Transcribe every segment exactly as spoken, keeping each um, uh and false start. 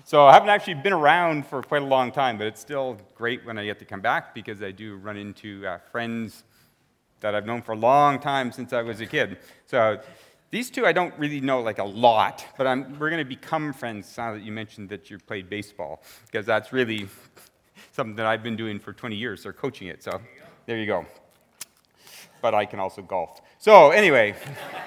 So I haven't actually been around for quite a long time, but it's still great when I get to come back because I do run into uh, friends that I've known for a long time since I was a kid. So these two I don't really know like a lot, but I'm, we're going to become friends now that you mentioned that you played baseball, because that's really something that I've been doing for twenty years, or coaching it. So there you go. But I can also golf. So anyway,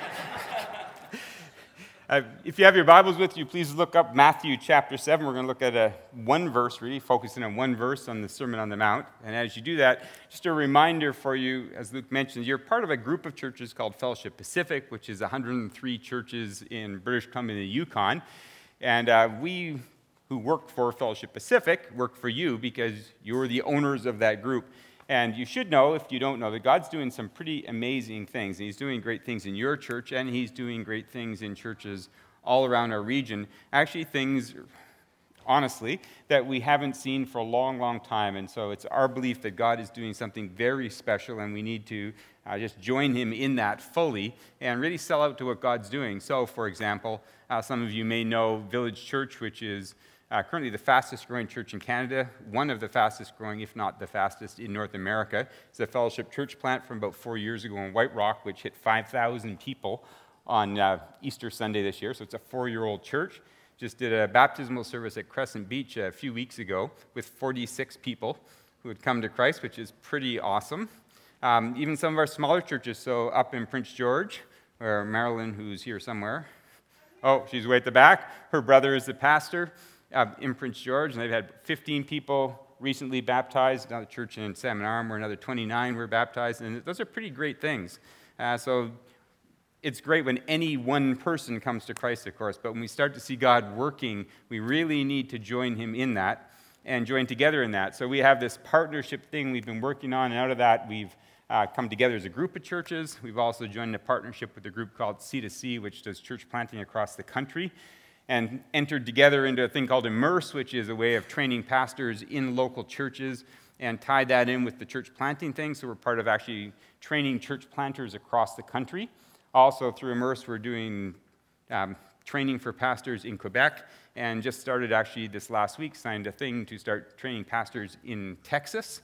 uh, if you have your Bibles with you, please look up Matthew chapter seven. We're going to look at a one verse, really focusing on one verse on the Sermon on the Mount. And as you do that, just a reminder for you, as Luke mentioned, you're part of a group of churches called Fellowship Pacific, which is one hundred three churches in British Columbia and the Yukon. And uh, we who work for Fellowship Pacific work for you because you're the owners of that group. And you should know, if you don't know, that God's doing some pretty amazing things. And He's doing great things in your church, and He's doing great things in churches all around our region. Actually, things, honestly, that we haven't seen for a long, long time. And so it's our belief that God is doing something very special, and we need to uh, just join Him in that fully and really sell out to what God's doing. So, for example, uh, some of you may know Village Church, which is Uh, currently the fastest growing church in Canada, one of the fastest growing, if not the fastest, in North America. It's a fellowship church plant from about four years ago in White Rock, which hit five thousand people on uh, Easter Sunday this year. So it's a four-year-old church. Just did a baptismal service at Crescent Beach a few weeks ago with forty-six people who had come to Christ, which is pretty awesome. Um, even some of our smaller churches, so up in Prince George, where Marilyn, who's here somewhere, oh, she's way at the back, her brother is the pastor. Uh, in Prince George, and they've had fifteen people recently baptized. Another church in Salmon Arm where another twenty-nine were baptized, and those are pretty great things. Uh, so it's great when any one person comes to Christ, of course, but when we start to see God working, we really need to join Him in that and join together in that. So we have this partnership thing we've been working on, and out of that we've uh, come together as a group of churches. We've also joined a partnership with a group called C two C, which does church planting across the country, and entered together into a thing called Immerse, which is a way of training pastors in local churches, and tied that in with the church planting thing. So we're part of actually training church planters across the country. Also through Immerse, we're doing um, training for pastors in Quebec, and just started actually this last week, signed a thing to start training pastors in Texas.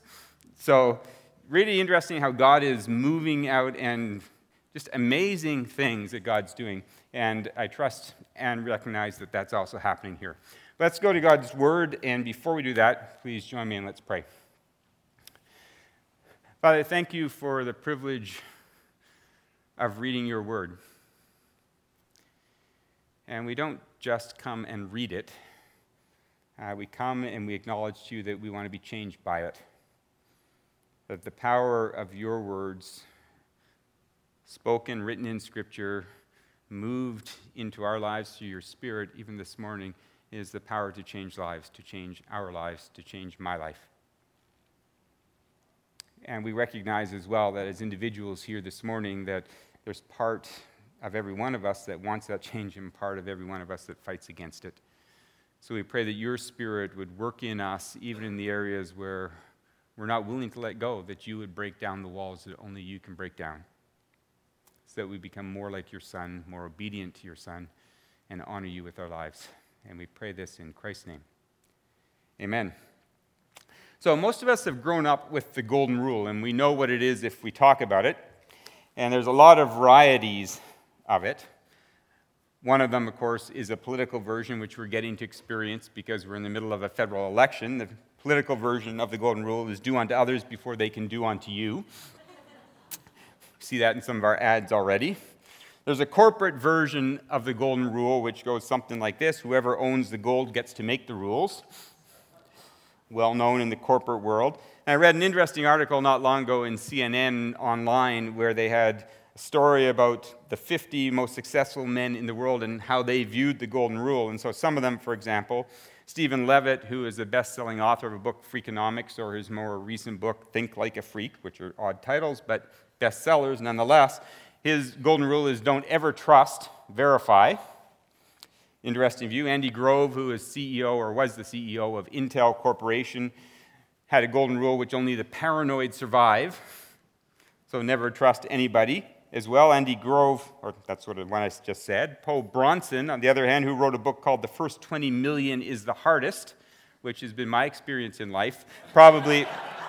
So really interesting how God is moving out, and just amazing things that God's doing. And I trust and recognize that that's also happening here. Let's go to God's Word, and before we do that, please join me and let's pray. Father, thank you for the privilege of reading your Word. And we don't just come and read it. Uh, we come and we acknowledge to you that we want to be changed by it. That the power of your words, spoken, written in Scripture, moved into our lives through your Spirit, even this morning, is the power to change lives, to change our lives, to change my life. And we recognize as well that as individuals here this morning, that there's part of every one of us that wants that change, and part of every one of us that fights against it. So we pray that your Spirit would work in us, even in the areas where we're not willing to let go, that you would break down the walls that only you can break down, so that we become more like your Son, more obedient to your Son, and honor you with our lives. And we pray this in Christ's name. Amen. So most of us have grown up with the Golden Rule, and we know what it is if we talk about it. And there's a lot of varieties of it. One of them, of course, is a political version, which we're getting to experience because we're in the middle of a federal election. The political version of the Golden Rule is do unto others before they can do unto you. See that in some of our ads already. There's a corporate version of the Golden Rule, which goes something like this: whoever owns the gold gets to make the rules. Well known in the corporate world. And I read an interesting article not long ago in C N N online where they had a story about the fifty most successful men in the world and how they viewed the Golden Rule. And so some of them, for example, Stephen Levitt, who is a best-selling author of a book, Freakonomics, or his more recent book, Think Like a Freak, which are odd titles, but bestsellers nonetheless. His golden rule is don't ever trust, verify. Interesting view. Andy Grove, who is C E O or was the C E O of Intel Corporation, had a golden rule which only the paranoid survive. So never trust anybody. as well. Andy Grove, or that's what one I just said. Poe Bronson, on the other hand, who wrote a book called The First twenty million is the Hardest, which has been my experience in life. Probably,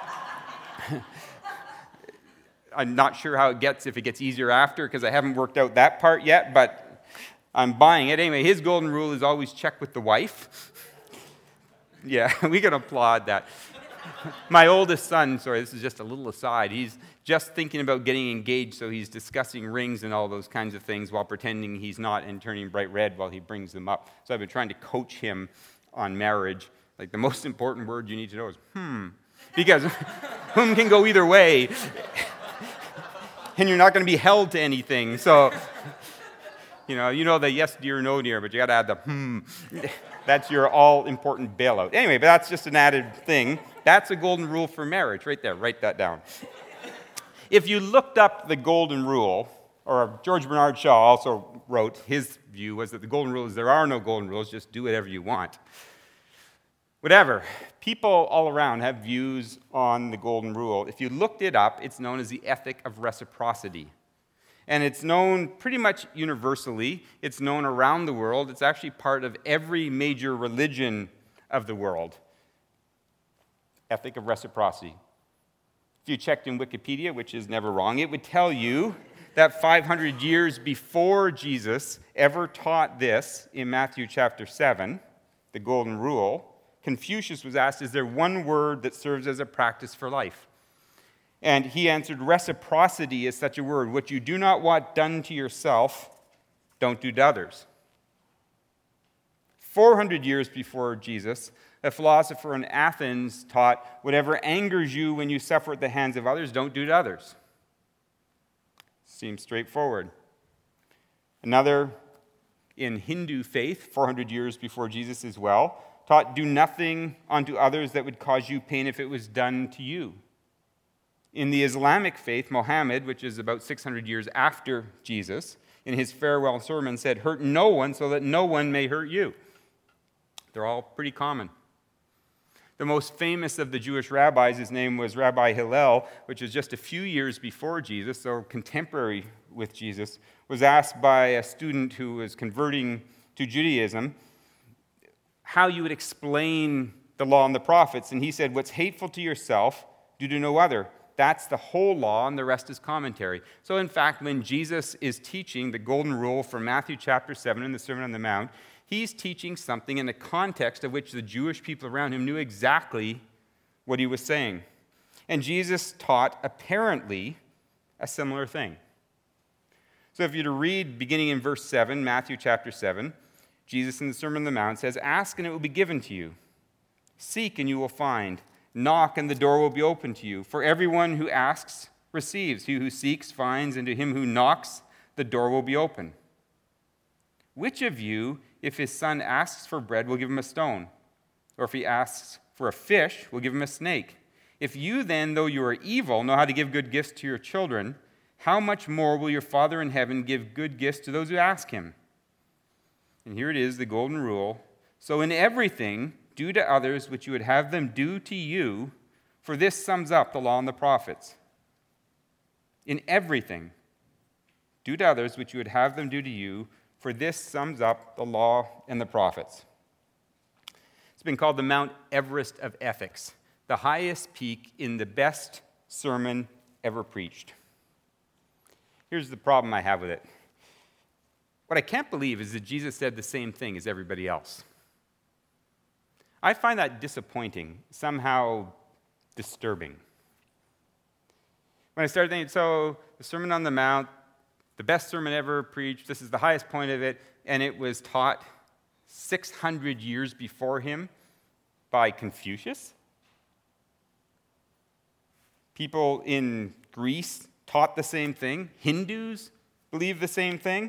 I'm not sure how it gets, if it gets easier after, because I haven't worked out that part yet, but I'm buying it. Anyway, his golden rule is always check with the wife. Yeah, we can applaud that. My oldest son, sorry, this is just a little aside, he's just thinking about getting engaged, so he's discussing rings and all those kinds of things while pretending he's not and turning bright red while he brings them up. So I've been trying to coach him on marriage. Like, the most important word you need to know is, hmm. Because hmm can go either way. And you're not going to be held to anything. So, you know, you know the yes dear, no dear, but you got to add the hmm. That's your all-important bailout. Anyway, but that's just an added thing. That's a golden rule for marriage, right there. Write that down. If you looked up the golden rule, or George Bernard Shaw also wrote, his view was that the golden rule is there are no golden rules, just do whatever you want. Whatever. People all around have views on the golden rule. If you looked it up, it's known as the ethic of reciprocity. And it's known pretty much universally. It's known around the world. It's actually part of every major religion of the world. Ethic of reciprocity. If you checked in Wikipedia, which is never wrong, it would tell you that five hundred years before Jesus ever taught this in Matthew chapter seven, the golden rule, Confucius was asked, is there one word that serves as a practice for life? And he answered, reciprocity is such a word. What you do not want done to yourself, don't do to others. four hundred years before Jesus, a philosopher in Athens taught, whatever angers you when you suffer at the hands of others, don't do to others. Seems straightforward. Another in Hindu faith, four hundred years before Jesus as well, taught, do nothing unto others that would cause you pain if it was done to you. In the Islamic faith, Muhammad, which is about six hundred years after Jesus, in his farewell sermon said, hurt no one so that no one may hurt you. They're all pretty common. The most famous of the Jewish rabbis, his name was Rabbi Hillel, which was just a few years before Jesus, so contemporary with Jesus, was asked by a student who was converting to Judaism how you would explain the law and the prophets. And he said, what's hateful to yourself, do to no other. That's the whole law, and the rest is commentary. So in fact, when Jesus is teaching the golden rule from Matthew chapter seven in the Sermon on the Mount, he's teaching something in the context of which the Jewish people around him knew exactly what he was saying. And Jesus taught, apparently, a similar thing. So if you're to read, beginning in verse seven, Matthew chapter seven, Jesus in the Sermon on the Mount says, ask and it will be given to you. Seek and you will find. Knock and the door will be open to you. For everyone who asks receives. He who seeks finds, and to him who knocks, the door will be open. Which of you, if his son asks for bread, will give him a stone? Or if he asks for a fish, will give him a snake? If you then, though you are evil, know how to give good gifts to your children, how much more will your Father in heaven give good gifts to those who ask him? And here it is, the golden rule. So in everything, do to others what you would have them do to you, for this sums up the law and the prophets. In everything, do to others what you would have them do to you, for this sums up the law and the prophets. It's been called the Mount Everest of ethics, the highest peak in the best sermon ever preached. Here's the problem I have with it. What I can't believe is that Jesus said the same thing as everybody else. I find that disappointing, somehow disturbing. When I started thinking, so the Sermon on the Mount, the best sermon ever preached, this is the highest point of it, and it was taught six hundred years before him by Confucius. People in Greece taught the same thing. Hindus believe the same thing.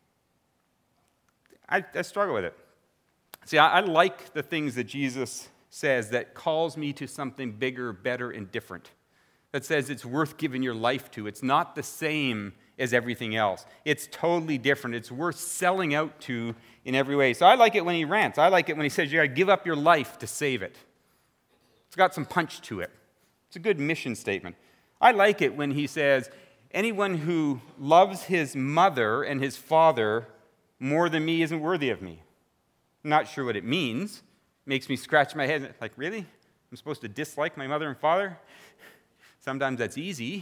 I, I struggle with it. See, I, I like the things that Jesus says that calls me to something bigger, better, and different. That says it's worth giving your life to. It's not the same as everything else. It's totally different. It's worth selling out to in every way. So I like it when he rants. I like it when he says you got to give up your life to save it. It's got some punch to it. It's a good mission statement. I like it when he says, Anyone who loves his mother and his father more than me isn't worthy of me. I'm not sure what it means. It makes me scratch my head, like, really? I'm supposed to dislike my mother and father? Sometimes that's easy,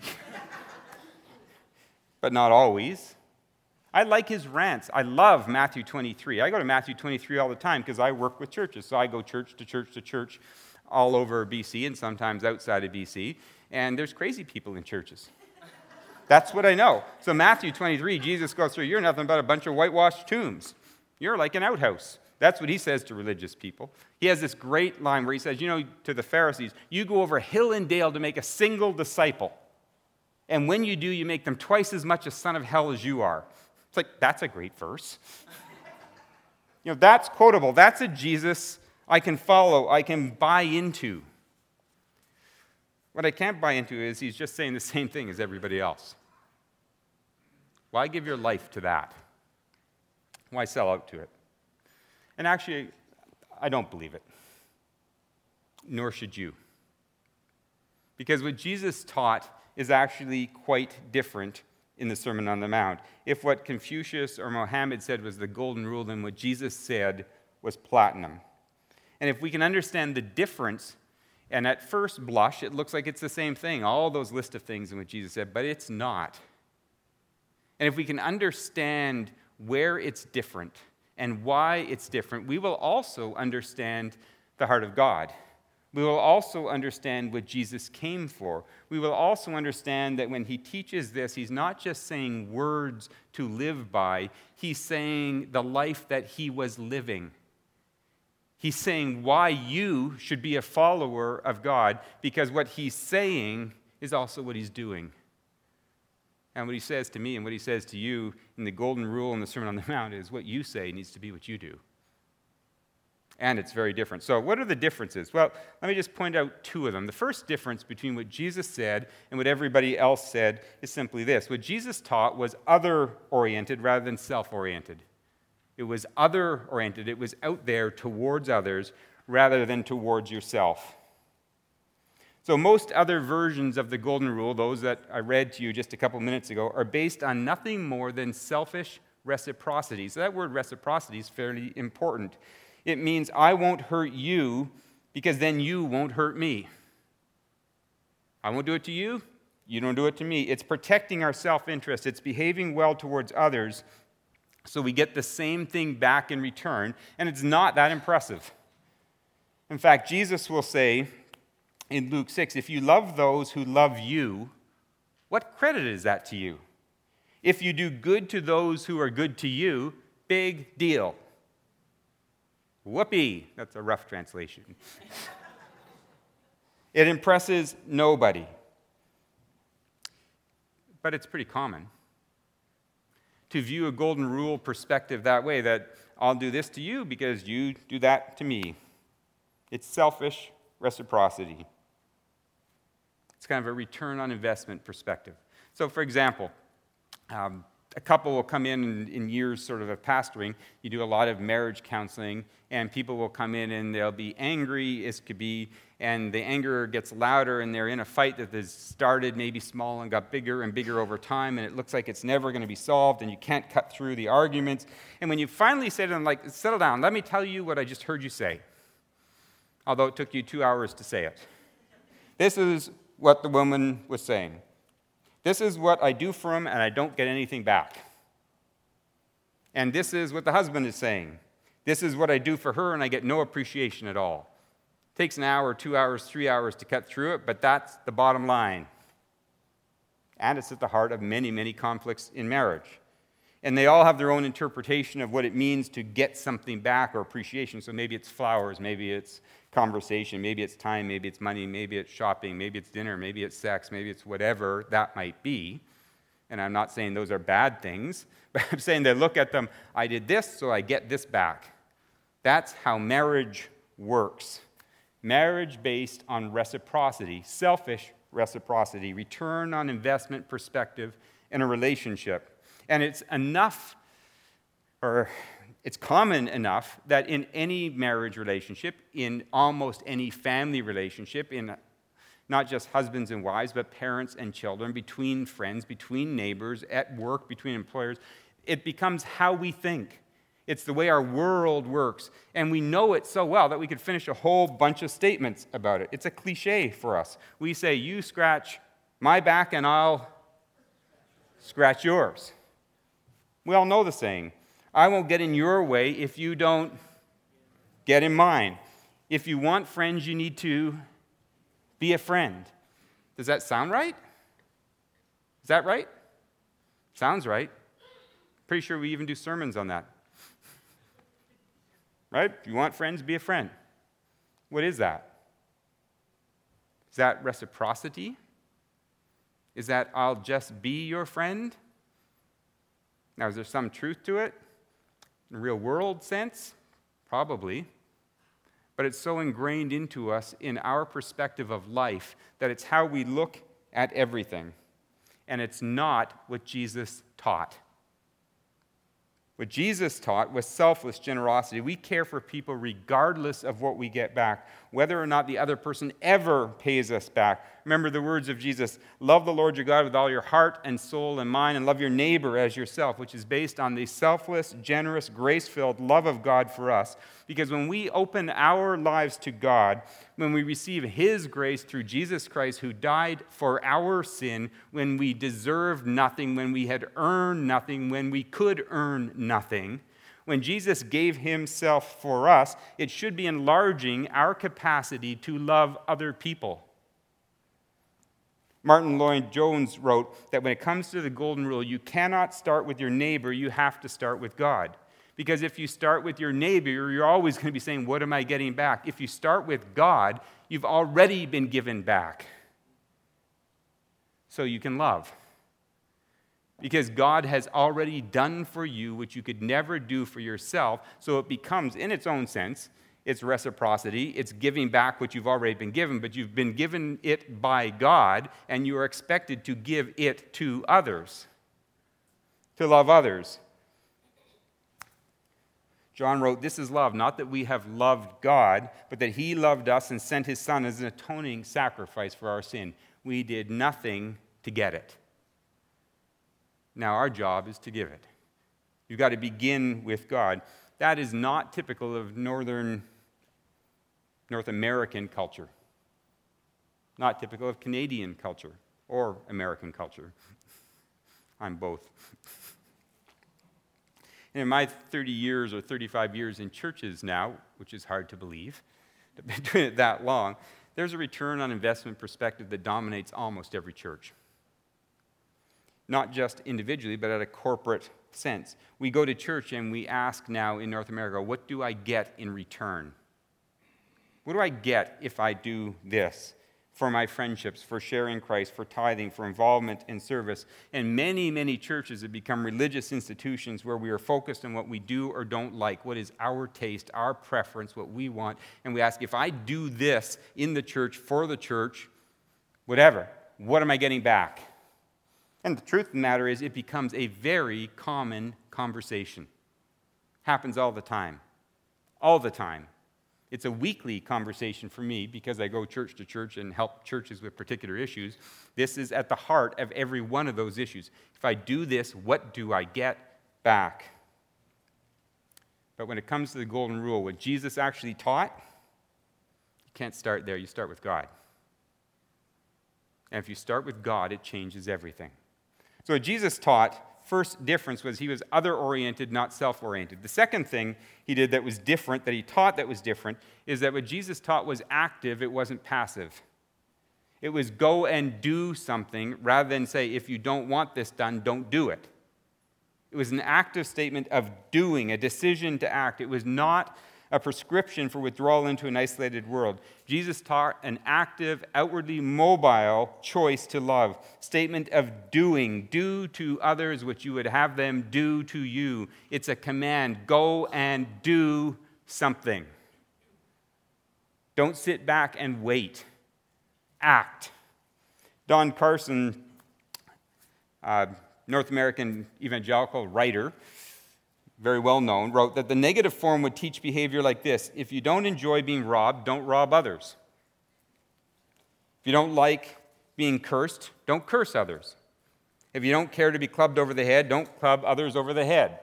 but not always. I like his rants. I love Matthew twenty-three. I go to Matthew twenty-three all the time because I work with churches. So I go church to church to church all over B C and sometimes outside of B C. And there's crazy people in churches. That's what I know. So Matthew twenty-three, Jesus goes through, you're nothing but a bunch of whitewashed tombs. You're like an outhouse. That's what he says to religious people. He has this great line where he says, you know, to the Pharisees, you go over hill and dale to make a single disciple. And when you do, you make them twice as much a son of hell as you are. It's like, that's a great verse. You know, that's quotable. That's a Jesus I can follow, I can buy into. What I can't buy into is he's just saying the same thing as everybody else. Why give your life to that? Why sell out to it? And actually, I don't believe it. Nor should you. Because what Jesus taught is actually quite different in the Sermon on the Mount. If what Confucius or Mohammed said was the golden rule, then what Jesus said was platinum. And if we can understand the difference, and at first blush, it looks like it's the same thing, all those list of things in what Jesus said, but it's not. And if we can understand where it's different and why it's different, we will also understand the heart of God. We will also understand what Jesus came for. We will also understand that when he teaches this, he's not just saying words to live by, he's saying the life that he was living. He's saying why you should be a follower of God, because what he's saying is also what he's doing. And what he says to me and what he says to you in the golden rule in the Sermon on the Mount is what you say needs to be what you do. And it's very different. So what are the differences? Well, let me just point out two of them. The first difference between what Jesus said and what everybody else said is simply this. What Jesus taught was other-oriented rather than self-oriented. It was other-oriented. It was out there towards others rather than towards yourself. So most other versions of the Golden Rule, those that I read to you just a couple minutes ago, are based on nothing more than selfish reciprocity. So that word reciprocity is fairly important. It means I won't hurt you because then you won't hurt me. I won't do it to you, you don't do it to me. It's protecting our self-interest. It's behaving well towards others so we get the same thing back in return, and it's not that impressive. In fact, Jesus will say in Luke six, if you love those who love you, what credit is that to you? If you do good to those who are good to you, big deal. Whoopee. That's a rough translation. It impresses nobody. But it's pretty common to view a golden rule perspective that way, that I'll do this to you because you do that to me. It's selfish reciprocity. It's kind of a return on investment perspective. So, for example, um, a couple will come in, in in years sort of of pastoring. You do a lot of marriage counseling, and people will come in and they'll be angry as could be, and the anger gets louder, and they're in a fight that has started maybe small and got bigger and bigger over time, and it looks like it's never going to be solved, and you can't cut through the arguments. And when you finally say to them, like, settle down, let me tell you what I just heard you say, although it took you two hours to say it. This is what the woman was saying. This is what I do for him, and I don't get anything back. And this is what the husband is saying. This is what I do for her, and I get no appreciation at all. It takes an hour, two hours, three hours to cut through it, but that's the bottom line. And it's at the heart of many, many conflicts in marriage. And they all have their own interpretation of what it means to get something back or appreciation. So maybe it's flowers, maybe it's conversation, maybe it's time, maybe it's money, maybe it's shopping, maybe it's dinner, maybe it's sex, maybe it's whatever that might be. And I'm not saying those are bad things, but I'm saying they look at them, I did this, so I get this back. That's how marriage works. Marriage based on reciprocity, selfish reciprocity, return on investment perspective in a relationship. And it's enough, or it's common enough, that in any marriage relationship, in almost any family relationship, in not just husbands and wives, but parents and children, between friends, between neighbors, at work, between employers. It becomes how we think. It's the way our world works. And we know it so well that we could finish a whole bunch of statements about it. It's a cliche for us. We say, you scratch my back and I'll scratch yours. We all know the saying. I won't get in your way if you don't get in mine. If you want friends, you need to be a friend. Does that sound right? Is that right? Sounds right. Pretty sure we even do sermons on that. Right? If you want friends, be a friend. What is that? Is that reciprocity? Is that I'll just be your friend? Now, is there some truth to it? In a real world sense? Probably. But it's so ingrained into us in our perspective of life that it's how we look at everything. And it's not what Jesus taught. What Jesus taught was selfless generosity. We care for people regardless of what we get back, whether or not the other person ever pays us back. Remember the words of Jesus, love the Lord your God with all your heart and soul and mind, and love your neighbor as yourself, which is based on the selfless, generous, grace-filled love of God for us. Because when we open our lives to God, when we receive His grace through Jesus Christ, who died for our sin, when we deserved nothing, when we had earned nothing, when we could earn nothing, when Jesus gave Himself for us, it should be enlarging our capacity to love other people. Martin Lloyd-Jones wrote that when it comes to the golden rule, you cannot start with your neighbor, you have to start with God. Because if you start with your neighbor, you're always going to be saying, what am I getting back? If you start with God, you've already been given back. So you can love. Because God has already done for you what you could never do for yourself, so it becomes, in its own sense, it's reciprocity, it's giving back what you've already been given, but you've been given it by God, and you are expected to give it to others, to love others. John wrote, this is love, not that we have loved God, but that He loved us and sent His Son as an atoning sacrifice for our sin. We did nothing to get it. Now our job is to give it. You've got to begin with God. That is not typical of Northern, North American culture. Not typical of Canadian culture or American culture. I'm both. In my thirty years or thirty-five years in churches now, which is hard to believe, I've been doing it that long, there's a return on investment perspective that dominates almost every church. Not just individually, but at a corporate sense. We go to church and we ask now in North America, what do I get in return? What do I get if I do this? For my friendships, for sharing Christ, for tithing, for involvement in service. And many, many churches have become religious institutions where we are focused on what we do or don't like, what is our taste, our preference, what we want. And we ask, if I do this in the church, for the church, whatever, what am I getting back? And the truth of the matter is, it becomes a very common conversation. Happens all the time. All the time. It's a weekly conversation for me because I go church to church and help churches with particular issues. This is at the heart of every one of those issues. If I do this, what do I get back? But when it comes to the golden rule, what Jesus actually taught, you can't start there. You start with God. And if you start with God, it changes everything. So what Jesus taught, first difference was he was other-oriented, not self-oriented. The second thing he did that was different, that he taught that was different, is that what Jesus taught was active, it wasn't passive. It was go and do something rather than say, if you don't want this done, don't do it. It was an active statement of doing, a decision to act. It was not a prescription for withdrawal into an isolated world. Jesus taught an active, outwardly mobile choice to love. Statement of doing. Do to others what you would have them do to you. It's a command. Go and do something. Don't sit back and wait. Act. Don Carson, uh, North American evangelical writer, very well known, wrote that the negative form would teach behavior like this: if you don't enjoy being robbed, don't rob others. If you don't like being cursed, don't curse others. If you don't care to be clubbed over the head, don't club others over the head.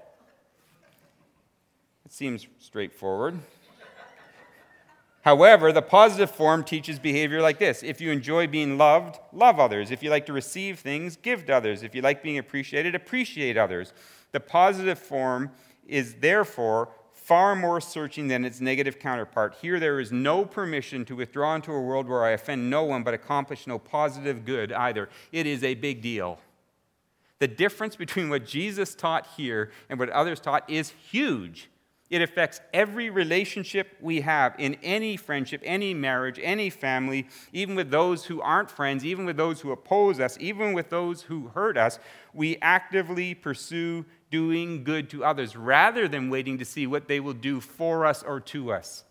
It seems straightforward. However, the positive form teaches behavior like this. If you enjoy being loved, love others. If you like to receive things, give to others. If you like being appreciated, appreciate others. The positive form is therefore far more searching than its negative counterpart. Here there is no permission to withdraw into a world where I offend no one but accomplish no positive good either. It is a big deal. The difference between what Jesus taught here and what others taught is huge. It affects every relationship we have in any friendship, any marriage, any family, even with those who aren't friends, even with those who oppose us, even with those who hurt us. We actively pursue doing good to others rather than waiting to see what they will do for us or to us.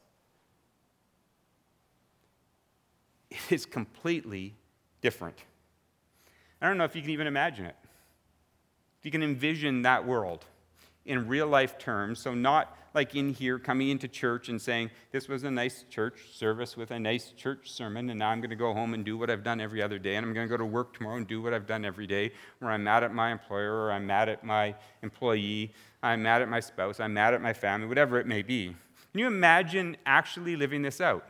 It is completely different. I don't know if you can even imagine it. If you can envision that world in real life terms, so not like in here coming into church and saying, this was a nice church service with a nice church sermon, and now I'm going to go home and do what I've done every other day, and I'm going to go to work tomorrow and do what I've done every day, or I'm mad at my employer, or I'm mad at my employee, I'm mad at my spouse, I'm mad at my family, whatever it may be. Can you imagine actually living this out?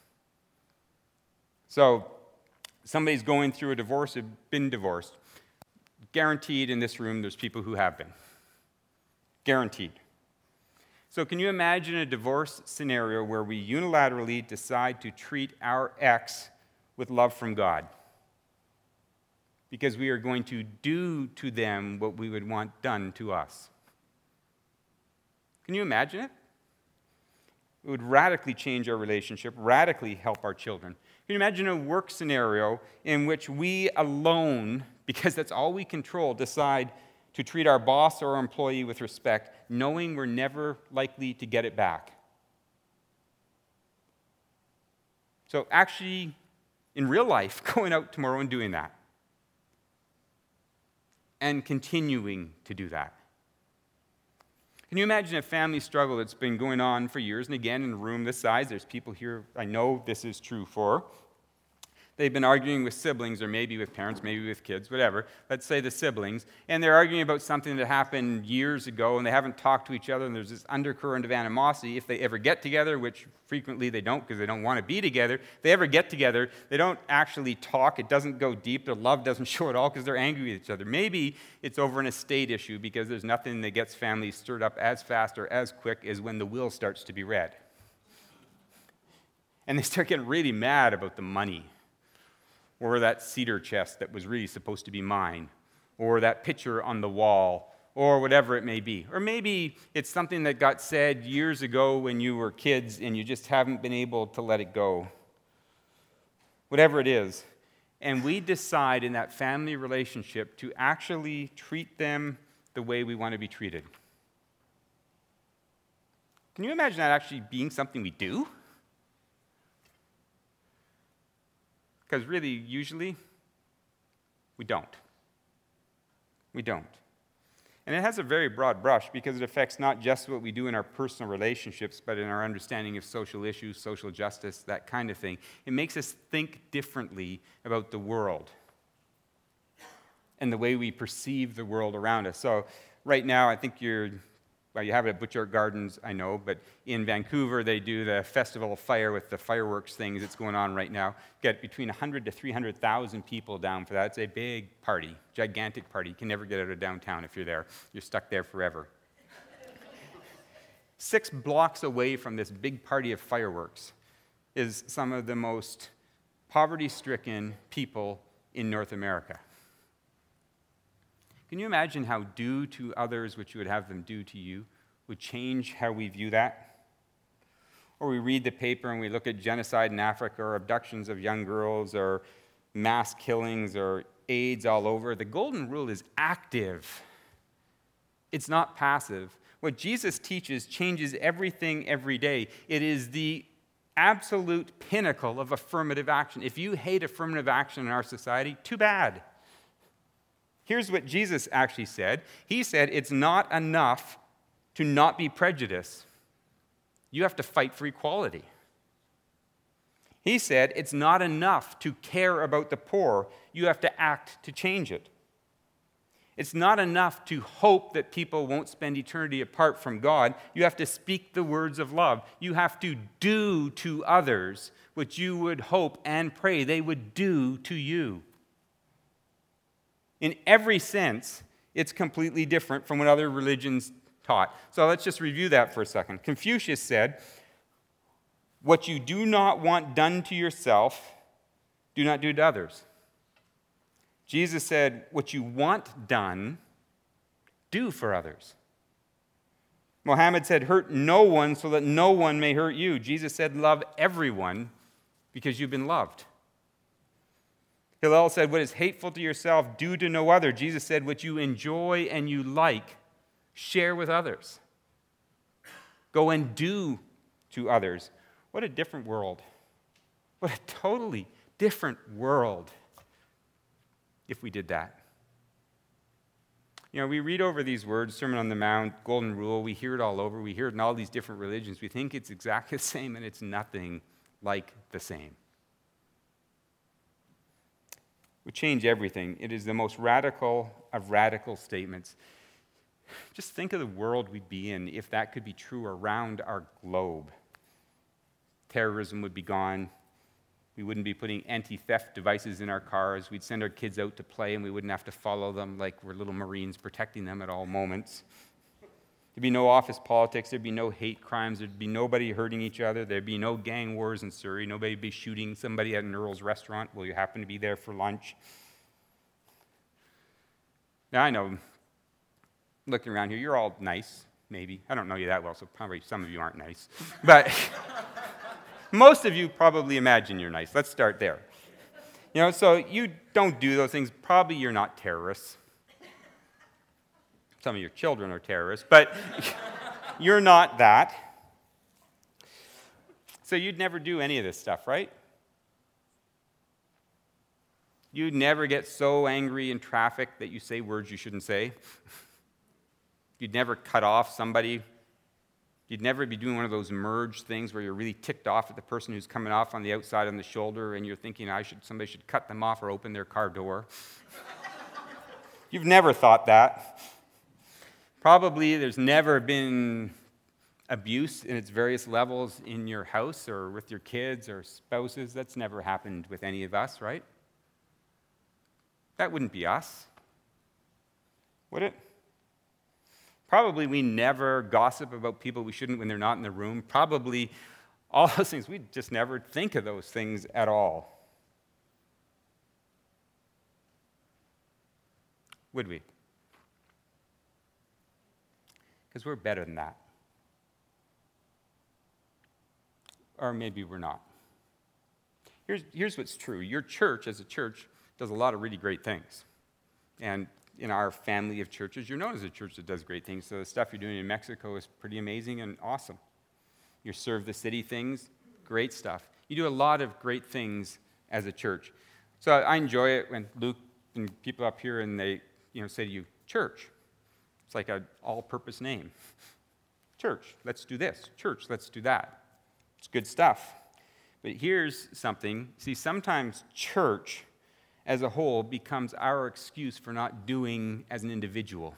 So, somebody's going through a divorce, have been divorced. Guaranteed in this room there's people who have been. Guaranteed. So can you imagine a divorce scenario where we unilaterally decide to treat our ex with love from God? Because we are going to do to them what we would want done to us. Can you imagine it? It would radically change our relationship, radically help our children. Can you imagine a work scenario in which we alone, because that's all we control, decide to treat our boss or our employee with respect, knowing we're never likely to get it back? So actually, in real life, going out tomorrow and doing that. And continuing to do that. Can you imagine a family struggle that's been going on for years? And again, in a room this size, there's people here I know this is true for. They've been arguing with siblings, or maybe with parents, maybe with kids, whatever. Let's say the siblings. And they're arguing about something that happened years ago, and they haven't talked to each other, and there's this undercurrent of animosity. If they ever get together, which frequently they don't because they don't want to be together, if they ever get together, they don't actually talk. It doesn't go deep. Their love doesn't show at all because they're angry with each other. Maybe it's over an estate issue because there's nothing that gets families stirred up as fast or as quick as when the will starts to be read. And they start getting really mad about the money. Or that cedar chest that was really supposed to be mine, or that picture on the wall, or whatever it may be. Or maybe it's something that got said years ago when you were kids and you just haven't been able to let it go. Whatever it is. And we decide in that family relationship to actually treat them the way we want to be treated. Can you imagine that actually being something we do? Because really, usually, we don't. We don't. And it has a very broad brush because it affects not just what we do in our personal relationships, but in our understanding of social issues, social justice, that kind of thing. It makes us think differently about the world and the way we perceive the world around us. So right now, I think you're... Well, you have it at Butchart Gardens, I know, but in Vancouver, they do the Festival of Fire with the fireworks things that's going on right now. Get between one hundred to three hundred thousand people down for that. It's a big party, gigantic party. You can never get out of downtown if you're there. You're stuck there forever. Six blocks away from this big party of fireworks is some of the most poverty-stricken people in North America. Can you imagine how do to others what you would have them do to you would change how we view that? Or we read the paper and we look at genocide in Africa, or abductions of young girls, or mass killings, or AIDS all over. The golden rule is active. It's not passive. What Jesus teaches changes everything every day. It is the absolute pinnacle of affirmative action. If you hate affirmative action in our society, too bad. Here's what Jesus actually said. He said, it's not enough to not be prejudiced. You have to fight for equality. He said it's not enough to care about the poor. You have to act to change it. It's not enough to hope that people won't spend eternity apart from God. You have to speak the words of love. You have to do to others what you would hope and pray they would do to you. In every sense, it's completely different from what other religions taught. So let's just review that for a second. Confucius said, "What you do not want done to yourself, do not do to others." Jesus said, "What you want done, do for others." Mohammed said, "Hurt no one so that no one may hurt you." Jesus said, "Love everyone because you've been loved." Hillel said, "What is hateful to yourself, do to no other." Jesus said, "What you enjoy and you like, share with others. Go and do to others." What a different world. What a totally different world if we did that. You know, we read over these words, Sermon on the Mount, Golden Rule, we hear it all over, we hear it in all these different religions. We think it's exactly the same, and it's nothing like the same. It would change everything. It is the most radical of radical statements. Just think of the world we'd be in if that could be true around our globe. Terrorism would be gone. We wouldn't be putting anti-theft devices in our cars. We'd send our kids out to play, and we wouldn't have to follow them like we're little Marines protecting them at all moments. There'd be no office politics. There'd be no hate crimes. There'd be nobody hurting each other. There'd be no gang wars in Surrey. Nobody'd be shooting somebody at an Earl's restaurant while you happen to be there for lunch. Now, I know, looking around here, you're all nice, maybe. I don't know you that well, so probably some of you aren't nice. But most of you probably imagine you're nice. Let's start there. You know, so you don't do those things. Probably you're not terrorists. Some of your children are terrorists, but you're not that. So you'd never do any of this stuff, right? You'd never get so angry in traffic that you say words you shouldn't say. You'd never cut off somebody. You'd never be doing one of those merge things where you're really ticked off at the person who's coming off on the outside on the shoulder, and you're thinking, I should, somebody should cut them off or open their car door. You've never thought that. Probably there's never been abuse in its various levels in your house or with your kids or spouses. That's never happened with any of us, right? That wouldn't be us, would it? Probably we never gossip about people we shouldn't when they're not in the room. Probably all those things, we just never think of those things at all. Would we? Because we're better than that. Or maybe we're not. Here's, here's what's true. Your church, as a church, does a lot of really great things. And in our family of churches, you're known as a church that does great things. So the stuff you're doing in Mexico is pretty amazing and awesome. Your Serve the City things, great stuff. You do a lot of great things as a church. So I enjoy it when Luke and people up here and they, you know, say to you, church. It's like an all-purpose name. Church, let's do this. Church, let's do that. It's good stuff. But here's something. See, sometimes church as a whole becomes our excuse for not doing as an individual.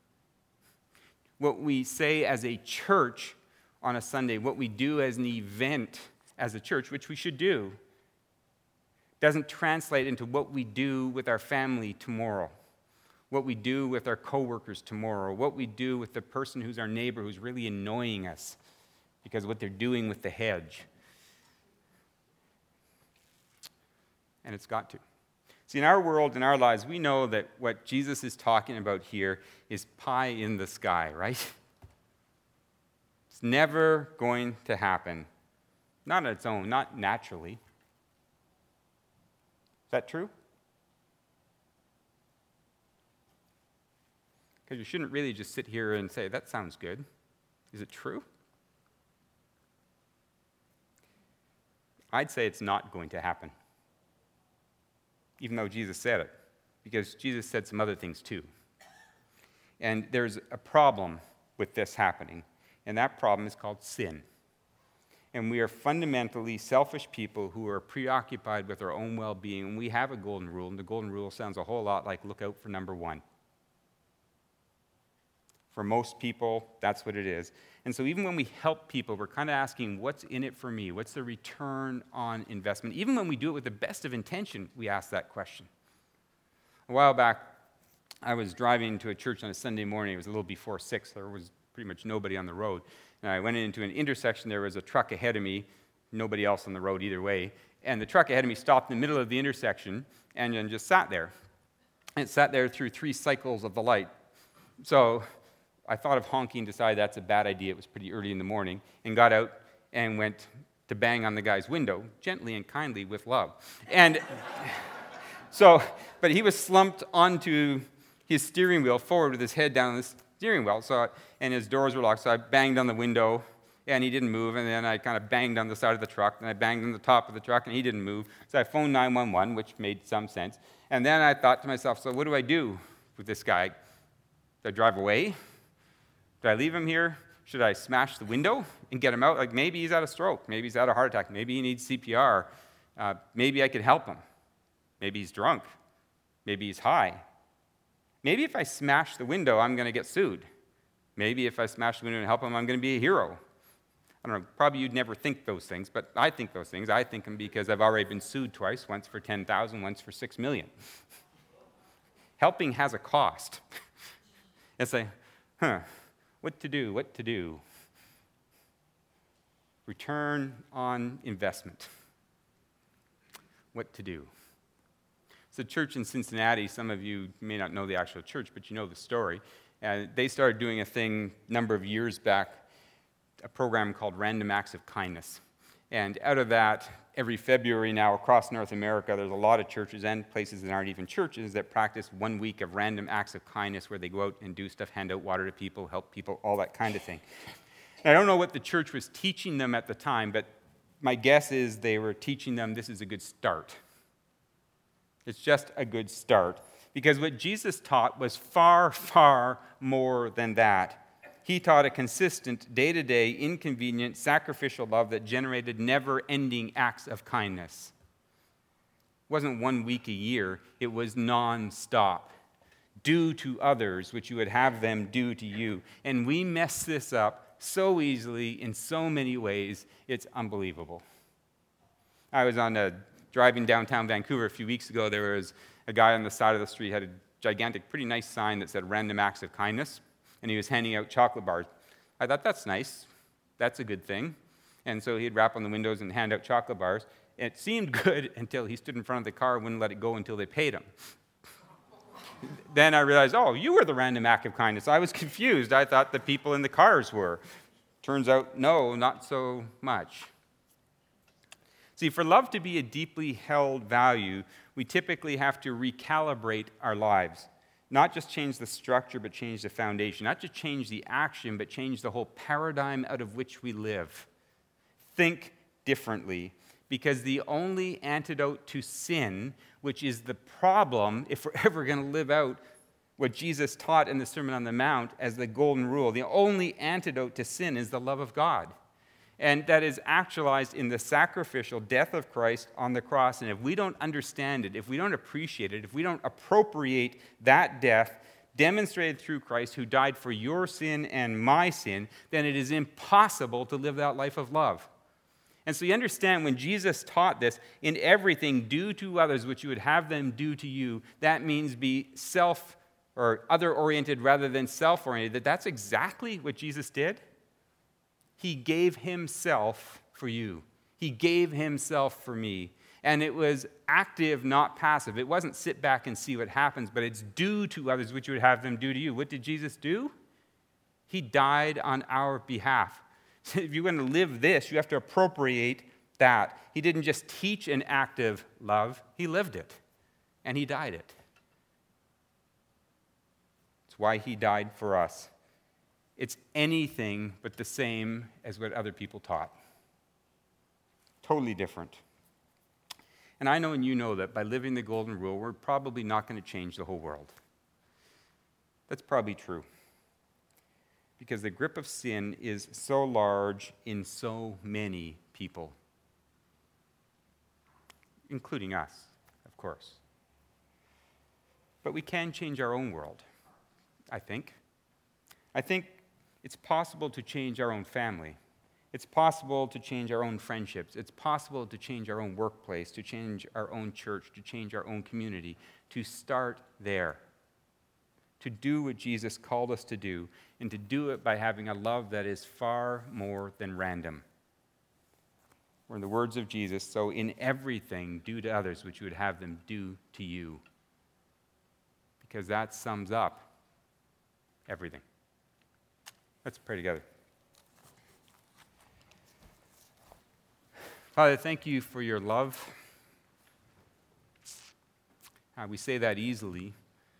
What we say as a church on a Sunday, what we do as an event as a church, which we should do, doesn't translate into what we do with our family tomorrow, what we do with our coworkers tomorrow, what we do with the person who's our neighbor who's really annoying us because of what they're doing with the hedge. And it's got to. See, in our world, in our lives, we know that what Jesus is talking about here is pie in the sky, right? It's never going to happen. Not on its own, not naturally. Is that true? Because you shouldn't really just sit here and say, that sounds good. Is it true? I'd say it's not going to happen. Even though Jesus said it, because Jesus said some other things too. And there's a problem with this happening, and that problem is called sin. And we are fundamentally selfish people who are preoccupied with our own well-being. And we have a golden rule, and the golden rule sounds a whole lot like look out for number one. For most people, that's what it is. And so even when we help people, we're kind of asking, what's in it for me? What's the return on investment? Even when we do it with the best of intention, we ask that question. A while back, I was driving to a church on a Sunday morning. It was a little before six. There was pretty much nobody on the road. And I went into an intersection. There was a truck ahead of me, nobody else on the road either way. And the truck ahead of me stopped in the middle of the intersection and then just sat there. And it sat there through three cycles of the light. So I thought of honking, decided that's a bad idea. It was pretty early in the morning, and got out and went to bang on the guy's window, gently and kindly with love. And so, but he was slumped onto his steering wheel forward with his head down on the steering wheel, so, and his doors were locked, so I banged on the window, and he didn't move, and then I kind of banged on the side of the truck, and I banged on the top of the truck, and he didn't move. So I phoned nine one one, which made some sense. And then I thought to myself, so what do I do with this guy? Do I drive away? Do I leave him here? Should I smash the window and get him out? Like, maybe he's had a stroke. Maybe he's had a heart attack. Maybe he needs C P R. Uh, maybe I could help him. Maybe he's drunk. Maybe he's high. Maybe if I smash the window, I'm going to get sued. Maybe if I smash the window and help him, I'm going to be a hero. I don't know. Probably you'd never think those things, but I think those things. I think them because I've already been sued twice, once for ten thousand dollars, once for six million dollars. Helping has a cost. It's like, huh. What to do, what to do. Return on investment. What to do. It's a church in Cincinnati. Some of you may not know the actual church, but you know the story. And they started doing a thing a number of years back, a program called Random Acts of Kindness. And out of that, every February now across North America, there's a lot of churches and places that aren't even churches that practice one week of random acts of kindness where they go out and do stuff, hand out water to people, help people, all that kind of thing. And I don't know what the church was teaching them at the time, but my guess is they were teaching them this is a good start. It's just a good start. Because what Jesus taught was far, far more than that. He taught a consistent, day-to-day, inconvenient, sacrificial love that generated never-ending acts of kindness. It wasn't one week a year. It was non-stop. Do to others what you would have them do to you. And we mess this up so easily in so many ways, it's unbelievable. I was on a driving downtown Vancouver a few weeks ago. There was a guy on the side of the street had a gigantic, pretty nice sign that said Random Acts of Kindness. And he was handing out chocolate bars. I thought, that's nice. That's a good thing. And so he'd rap on the windows and hand out chocolate bars. And it seemed good until he stood in front of the car and wouldn't let it go until they paid him. Then I realized, oh, you were the random act of kindness. I was confused. I thought the people in the cars were. Turns out, no, not so much. See, for love to be a deeply held value, we typically have to recalibrate our lives. Not just change the structure, but change the foundation. Not just change the action, but change the whole paradigm out of which we live. Think differently, because the only antidote to sin, which is the problem if we're ever going to live out what Jesus taught in the Sermon on the Mount as the golden rule, the only antidote to sin is the love of God. And that is actualized in the sacrificial death of Christ on the cross. And if we don't understand it, if we don't appreciate it, if we don't appropriate that death demonstrated through Christ who died for your sin and my sin, then it is impossible to live that life of love. And so you understand when Jesus taught this, in everything, do to others what you would have them do to you. That means be self or other-oriented rather than self-oriented. That that's exactly what Jesus did. He gave himself for you. He gave himself for me. And it was active, not passive. It wasn't sit back and see what happens, but it's do to others what you would have them do to you. What did Jesus do? He died on our behalf. If you're going to live this, you have to appropriate that. He didn't just teach an active love, he lived it. And he died it. It's why he died for us. It's anything but the same as what other people taught. Totally different. And I know and you know that by living the golden rule, we're probably not going to change the whole world. That's probably true. Because the grip of sin is so large in so many people, including us, of course. But we can change our own world, I think. I think it's possible to change our own family. It's possible to change our own friendships. It's possible to change our own workplace, to change our own church, to change our own community, to start there, to do what Jesus called us to do, and to do it by having a love that is far more than random. Or in the words of Jesus, so in everything do to others what you would have them do to you. Because that sums up everything. Let's pray together. Father, thank you for your love. Uh, we say that easily.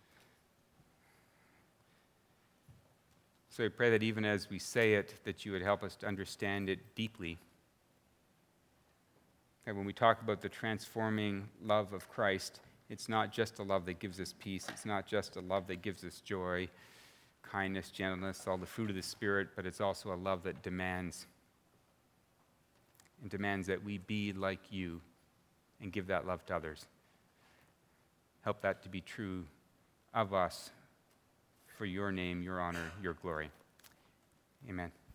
So I pray that even as we say it, that you would help us to understand it deeply. That when we talk about the transforming love of Christ, it's not just a love that gives us peace. It's not just a love that gives us joy, kindness, gentleness, all the fruit of the Spirit, but it's also a love that demands and demands that we be like you and give that love to others. Help that to be true of us for your name, your honor, your glory. Amen.